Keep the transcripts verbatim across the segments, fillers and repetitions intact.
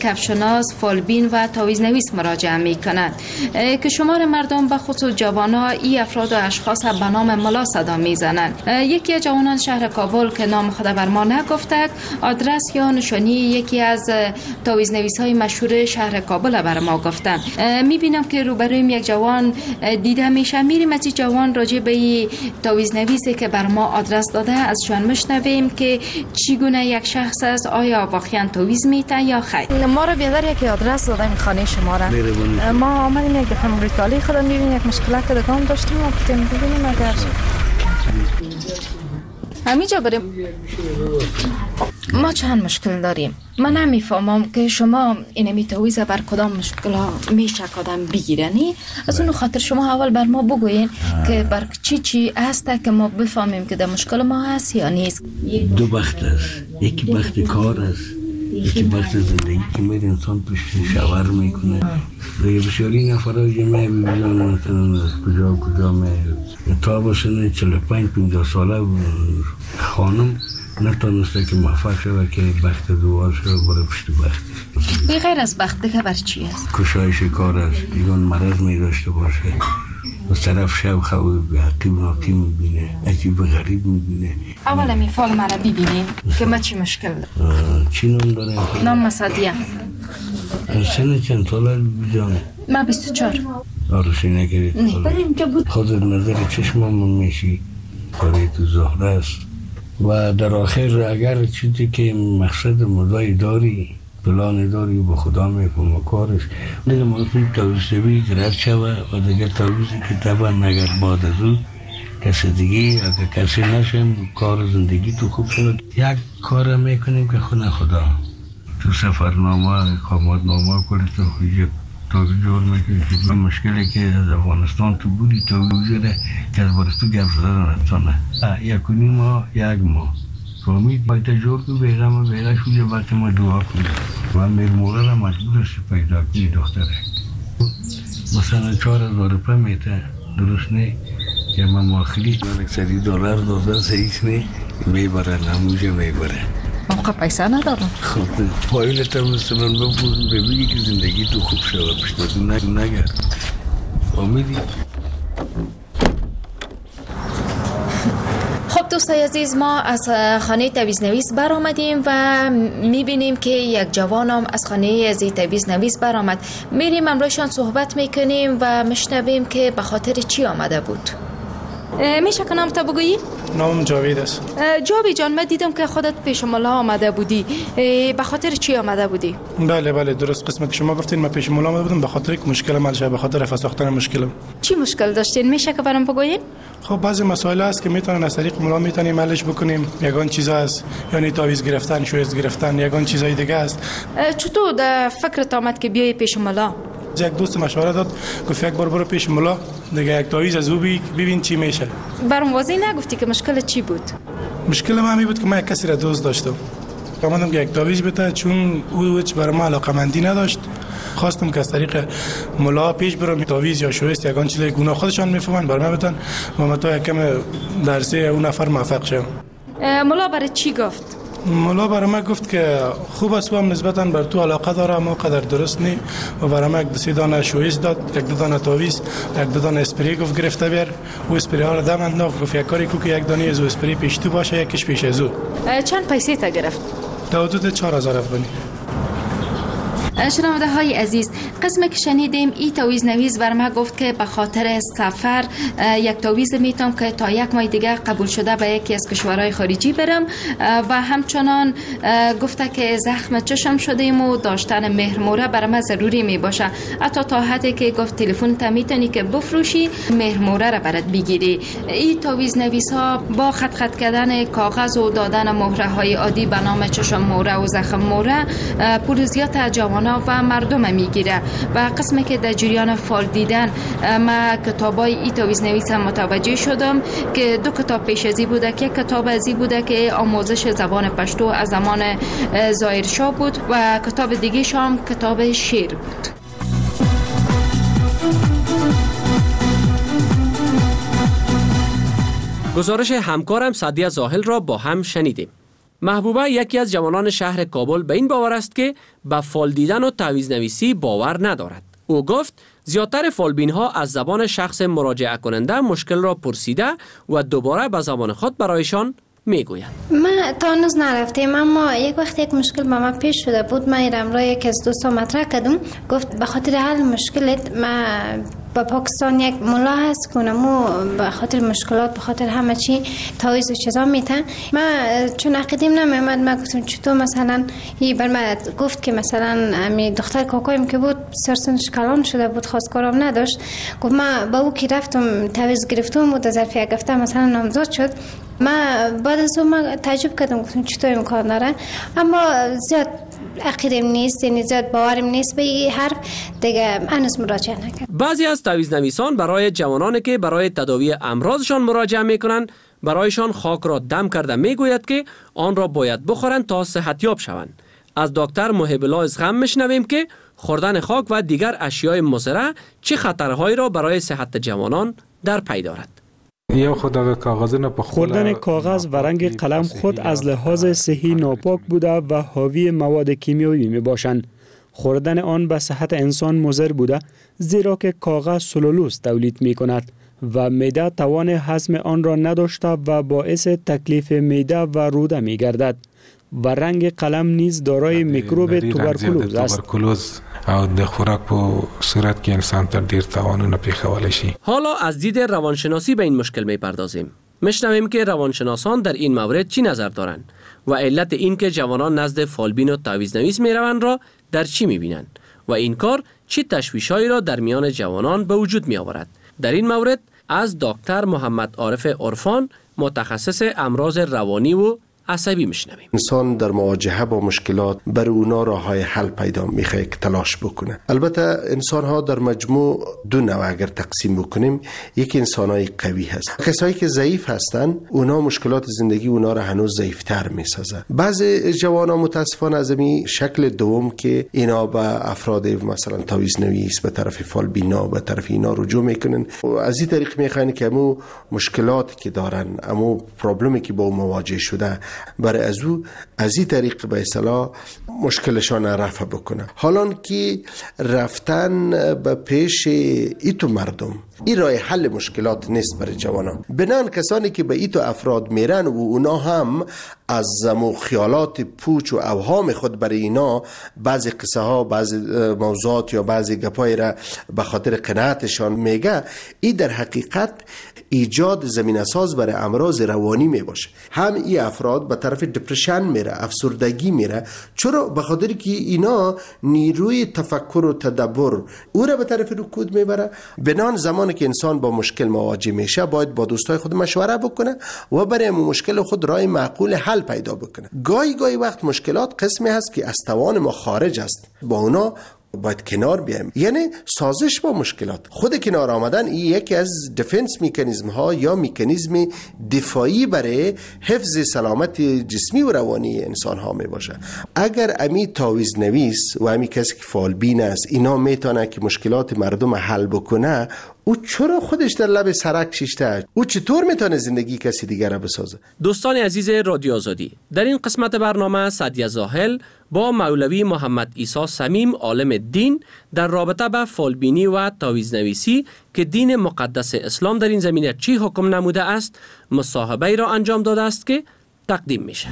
کفشناس، فالبین و تاویزنویس مراجعه می کنند که شمار مردم به خصوص جوانها ای افراد و اشخاص به نام ملا صدا می زنند. یکی از جوانان شهر کابل که نام خود بر ما نگفته آدرس یا نشانی یکی از تاویزنویس های مشهور شهر کابل بر ما گفتند. می بینم که روبرویم یک جوان دیده میشه. میریم از این جوان راجع به این تاویزنویسی که بر ما آدرس داده از شان مشنویم که چگونه یک شخص است، آیا واقعا تاویز میته یا خیر. ما رو بیادر یک آدرس داده این خانه شما را. ما آمدیم یک دفعه موریتالی خودم میبینیم یک مشکلات که دکان داشتیم و گفتیم ببینیم اگر همینجا بریم. ما چند مشکل داریم. من نمیفهمم که شما اینمی تاویز بر کدام مشکل ها میشه کدام بگیرنی. از اون خاطر شما اول بر ما بگوین که بر چی چی هست که ما بفهمیم که در مشکل ما هست یا نیست. دو بخت است. یکی بخت کار است، یکی بخت زندگی که میره انسان پشت شاور میکنه. بسیاری نفرهای جمعه بیزان مثلا از کجا کجا میره تا بسنه چهل و پنج پنجاه ساله خانم نتونسته که موفق شده که بخت دوار شده برای پشت بخت. بغیر از بخت دیگه بر چی است؟ کشایش کار است. یگان مرض می داشته باشه و طرف شب خواب حقیب ناقی میبینه، عجیب غریب میبینه. اولا می فال مرا ببینیم که ما چی مشکل دارم. چی نام داره؟ نام مسادیه. سن چند ساله بیجان؟ ما بیست و چهار. آرشی نگرید؟ نه. خود نظر چشم هم میشی کاری تو زهره است و در آخر اگر چیزی که مقصد مدای داری پلان داری با خدا میفهم کارش دیگه ممکن توسعی گرد شوه و دیگه توسعی که طبعا نگر بعد از اون کسی دیگه اگر کسی نشم کار زندگی تو خوب شد یک کار میکنیم که خونه خدا تو سفرنامه اقامت نامه کنی تو خویجه تازه جور میکنی که مشکلی که از افغانستان تو بودی تو بوزره که از بارستو گفت زدن اتانه یک و نیم ماه یک ماه فهمید باید جور که بیغم بیغه شویه وقتی ما دعا کنیم و مرموره را مجبور است پیدا کنی دختره مثلا چهار هزار روپه میته درست نه که من ماخلی یک سری دلار داده سیس نه میبره نموجه میبره موقع پیسه ندارم. خب پایلت هم مثلا بپوزن ببینی که زندگی تو خوب شده پشتادون نگرد امیدی. خب دوستای عزیز ما از خانه تاویزنویس بر آمدیم و میبینیم که یک جوانم از خانه از تاویزنویس بر آمد. میریم امروزشان صحبت میکنیم و مشنویم که به خاطر چی آمده بود. میشه که نام تا بگویی؟ نام جاوید است. جاوید جان من دیدم که خودت پیش مولا آمده بودی. به خاطر چی آمده بودی؟ بله بله درست قسمت که شما گفتین من پیش مولا آمده بودم به خاطر یک مشکل مالشه به خاطر رفع ساختن مشکلم. چی مشکل داشتین؟ میشه که برام بگویین؟ خب بعضی مسائل هست که میتونن از طریق مولا میتونیم حلش بکنیم. یگان چیزا است یعنی تعویض گرفتن، شویز گرفتن، یگان چیزای دیگه است. چطور در فکرت آمد که بیای پیش مولا؟ یک دوست مشوره داد گفت یک بار برو پیش مولا دیگه یک تعویض از او ببین چی میشه. برام واضح نگفتی که مشکل چی بود؟ مشکل من همین بود که من یک کسی را دوست داشتم. اومدم که یک تعویض بده چون او هیچ برای ما علاقه‌مندی نداشت. خواستم که از طریق مولا پیش برم تعویض یا شویست یگان چیزای گناه خودشان میفهمن برای من بدن و من تا یکم درسه اون نفر موفق شدم. مولا برای چی گفت؟ مولا برای من گفت که خوب است و هم نسبتاً بر تو علاقه داره اما قدر درست نی و برای من یک دو دانه شویست داد، یک دو دانه تعویض، یک دو دانه اسپری گفت گرفته بیار. او اسپری ها را دم انداخت گفت یک کاری کو که یک دانه از اسپری پیش تو باشه یکیش پیش از او. چند پیسه تا گرفت؟ تا حدود چهار هزار افغانی. شنونده های عزیز قسم که شنیدیم ای تاویزنویس بر ما گفت که به خاطر سفر یک تعویض میتونم که تا یک ماه دیگه قبول شده به یکی از کشورهای خارجی برم و همچنان گفته که زخم چشم شدیم و داشتن مهرموره بر ما ضروری می باشه حتی تا حدی که گفت تلفن تا میتونی که بفروشی مهرموره را برات بگیری. ای تاویزنویس ها با خط خط کردن کاغذ و دادن مهره های عادی به نام چشم موره و زخم موره پول زیاد جوانان و مردم میگیره و قسمی که در جریان فال دیدن ما کتابای ای تاویزنویس هم متوجه شدم که دو کتاب پیش ازی بوده که کتاب ازی بوده که آموزش زبان پشتو از زمان ظاهر شاه بود و کتاب دیگه شام کتاب شعر بود. گزارش همکارم سعدیه زاهل را با هم شنیدیم. محبوبه یکی از جوانان شهر کابل به این باور است که به فال دیدن و تعویض نویسی باور ندارد. او گفت زیادتر فالبین ها از زبان شخص مراجعه کننده مشکل را پرسیده و دوباره به زبان خود برایشان میگوید. ما تا هنوز نرفتیم، اما یک وقت یک مشکل با ما پیش شده بود. ما ایرم را یک از دوستان مطرح کردم، گفت به خاطر حل مشکلت ما با پاکستان یک ملا هست کنمو به خاطر مشکلات به خاطر همه چی تعویض و چیزا میتن. ما چون عقیدیم نمیامد، ما گفتم چطور مثلا هی بر ما گفت که مثلا امی دختر کاکایم که بود سرسنش کلان شده بود، خواستگارم نداشت. گفت ما با او که رفتم تعویض گرفتم بود، ظرف یک هفته مثلا نامزاد شد. ما بعد از اون ما تعجب کردم، گفتم چطور امکان داره، اما زیاد عقیدم نیست، یعنی زیاد باورم نیست به این حرف دیگه، هنوز مراجعه نکردم. بعضی از تعویض نویسان برای جوانانی که برای تداوی امراضشان مراجعه میکنند برایشان خاک را دم کرده میگوید که آن را باید بخورند تا صحتیاب شوند. از دکتر محب الله از غم میشنویم که خوردن خاک و دیگر اشیاء مضره چه خطرهایی را برای صحت جوانان در پی دارد. خوردن کاغذ و رنگ قلم خود از لحاظ صحی ناپاک بوده و حاوی مواد کیمیایی می باشند. خوردن آن به صحت انسان مضر بوده، زیرا که کاغذ سلولوز تولید می کند و معده توان هضم آن را نداشته و باعث تکلیف معده و روده می گردد. و رنگ قلم نیز دارای میکروب توبرکولوز است. توبرکولوز او د خوراک په صورت کې انسان ته ډیر تاوانونه پیښولی شي. حالا از دید روانشناسی به این مشکل میپردازیم. میشنویم که روانشناسان در این مورد چی نظر دارند و علت این که جوانان نزد فالبین و تعویض نویس میروند را در چی میبینند و این کار چه تشویش‌هایی را در میان جوانان به وجود میآورد. در این مورد از دکتر محمد عارف عرفان متخصص امراض روانی و عصبی میشنویم. انسان در مواجهه با مشکلات بر اونا راههای حل پیدا میخواد که تلاش بکنه. البته انسان ها در مجموع دو نوع اگر تقسیم بکنیم، یکی انسان های قوی هست، کسایی که ضعیف هستن اونا مشکلات زندگی اونا را هنوز ضعیفتر میسازه. بعضی جوانا متاسفانه از این شکل دوم که اینا به افراد مثلا تعویض نویس به طرف فالبینا به طرف اینا رجوع میکنن و از این طریق میخوان که امو مشکلات که دارن، امو پرابلمی که با مواجه شده، برای از او از این طریق به اصطلاح مشکلشان رفع بکنه. حالا که رفتن به پیش ایتو مردم این راه حل مشکلات نیست برای جوانان. بنان کسانی که به ایتو افراد میرن و اونا هم از زمو خیالات پوچ و اوهام خود برای اینا بعضی قصه ها، بعضی موضوعات یا بعضی گپای را به خاطر قناعتشان میگه، این در حقیقت ایجاد زمینه ساز برای امراض روانی می باشه. هم این افراد به طرف دپرشن میره، افسردگی میره. چرا؟ به خاطر که اینا نیروی تفکر و تدبر او را به طرف رکود میبره. بنان زمانی که انسان با مشکل مواجه میشه باید با دوستای خود مشوره بکنه و برای مشکل خود راه معقول حل پیدا بکنه. گاهی گاهی وقت مشکلات قسمی هست که از توان ما خارج است، با اونا باید کنار بیایم، یعنی سازش با مشکلات. خود کنار آمدن این یکی از دیفنس میکانیزم ها یا میکانیزم دفاعی برای حفظ سلامت جسمی و روانی انسان ها می باشه. اگر امی تعویض نویس و امی کسی که فالبین است اینا میتونه که مشکلات مردم حل بکنه، او چرا خودش در لب سرک شیشته؟ او چطور میتونه زندگی کسی دیگر را بسازه؟ دوستان عزیز رادیو آزادی، در این قسمت برنامه سعدیه زاهل با مولوی محمد عیسی صمیم عالم دین در رابطه با فالبینی و تعویض نویسی که دین مقدس اسلام در این زمینه چی حکم نموده است مصاحبه را انجام داده است که تقدیم میشه.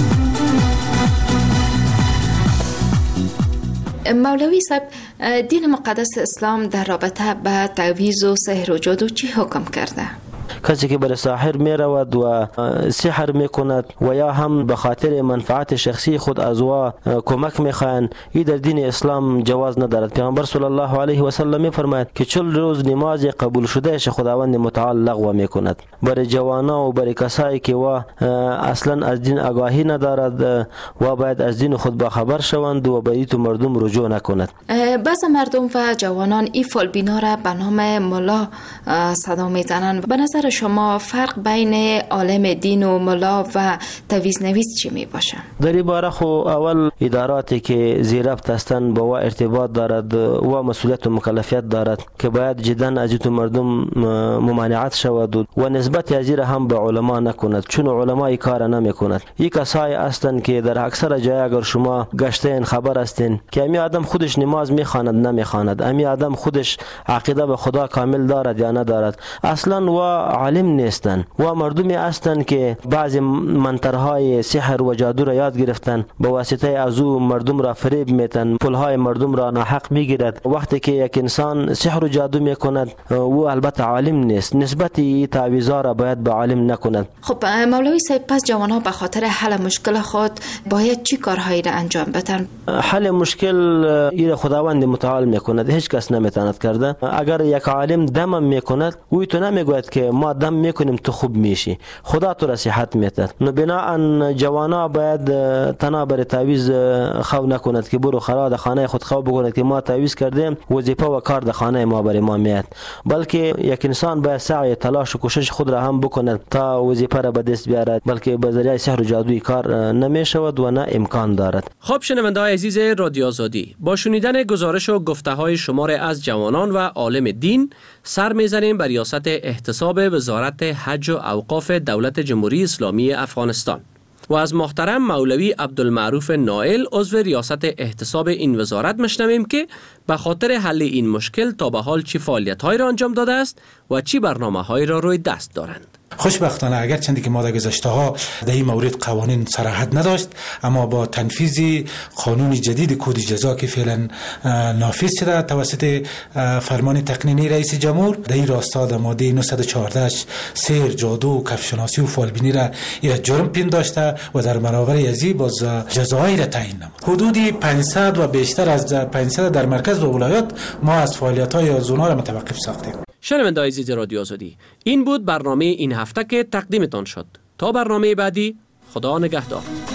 مولوی صاحب، دین مقدس اسلام در رابطه با تعویض و سحر و جادو چی حکم کرده؟ کسی که بر ساحر می رود و سحر می کند و یا هم به خاطر منفعت شخصی خود از او کمک می خواهند، این در دین اسلام جواز ندارد. پیامبر صلی الله علیه و سلم می فرماید که چل روز نماز قبول شده ش خداوند متعال لغو می کند. برای جوانا و برای کسایی که و اصلا از دین آگاهی ندارد و باید از دین خود با خبر شوند و به ایتو مردم رجوع نکند. بعض مردم و جوانان این فالبینا را به نام ملا صدا میزنن. به نظر شما فرق بین عالم دین و ملا و تعویض نویس چی می باشه؟ در این باره خو اول اداراتی که زیر ربط هستند با ارتباط دارد و مسئولیت و مکلفیت دارد که باید جدا از این مردم ممانعت شود و نسبت از هم به علما نکند، چون علما کار نمیکند. این کسایی هستند که در اکثر جای اگر شما گشتین خبر هستین که امی آدم خودش نماز میخواند نمیخواند، امی آدم خودش عقیده به خدا کامل دارد یا ندارد، اصلا و عالم نیستن و مردمی هستند که بعضی منترهای سحر و جادو را یاد گرفتن، به واسطه از او مردم را فریب میتن، پولهای مردم را ناحق میگیرد. وقتی که یک انسان سحر و جادو میکند او البته عالم نیست، نسبتی تعویضا را باید به عالم نکند. خب مولوی صاحب، پس جوانها به خاطر حل مشکل خود باید چی کارهایی را انجام بدن؟ حل مشکل این خداوند متعال میکند، هیچ کس نمیتواند کرده. اگر یک عالم دم میکند او تو نمیگوید که ما دم میکنیم تو خوب میشی، خدا تو را صحت میده. نو بناهن جوانا باید تنها بر تعویض خو نکند که برو خرا در خانه خود خو بکند که ما تعویض کردیم وظیفه و کار در خانه ما بر ما میاد، بلکه یک انسان باید سعی تلاش و کوشش خود را هم بکند تا وظیفه را به دست بیارد، بلکه به ذریعه سحر و جادویی کار نمیشود و نه امکان دارد. خب شنونده‌های عزیز رادیو آزادی، با شنیدن گزارش و گفته‌های شمار از جوانان و عالم دین سر می‌زنیم بر ریاست احتساب وزارت حج و اوقاف دولت جمهوری اسلامی افغانستان و از محترم مولوی عبدالمعروف نائل عضو ریاست احتساب این وزارت مشنویم که به خاطر حل این مشکل تا به حال چی فعالیت‌هایی را انجام داده است و چی برنامه‌هایی را روی دست دارند. خوشبختانه اگر چندی که ما در گذشته ها در این مورد قوانین صراحت نداشت، اما با تنفیذ قانون جدید کد جزا که فعلا نافذ شده توسط فرمان تقنینی رئیس جمهور، در این راستا در ماده نهصد و چهارده سیر، جادو، کفشناسی و فالبینی را ایرا جرم پنداشته و در برابر ازی باز جزایی را تعیین نمود. حدود پانصد و بیشتر از پانصد در مرکز و ولایات ما از فعالیت‌های زونا را متوقف ساختیم. شنونده‌های عزیز رادیو آزادی، این بود برنامه این هفته که تقدیمتان شد. تا برنامه بعدی، خدا نگهدار.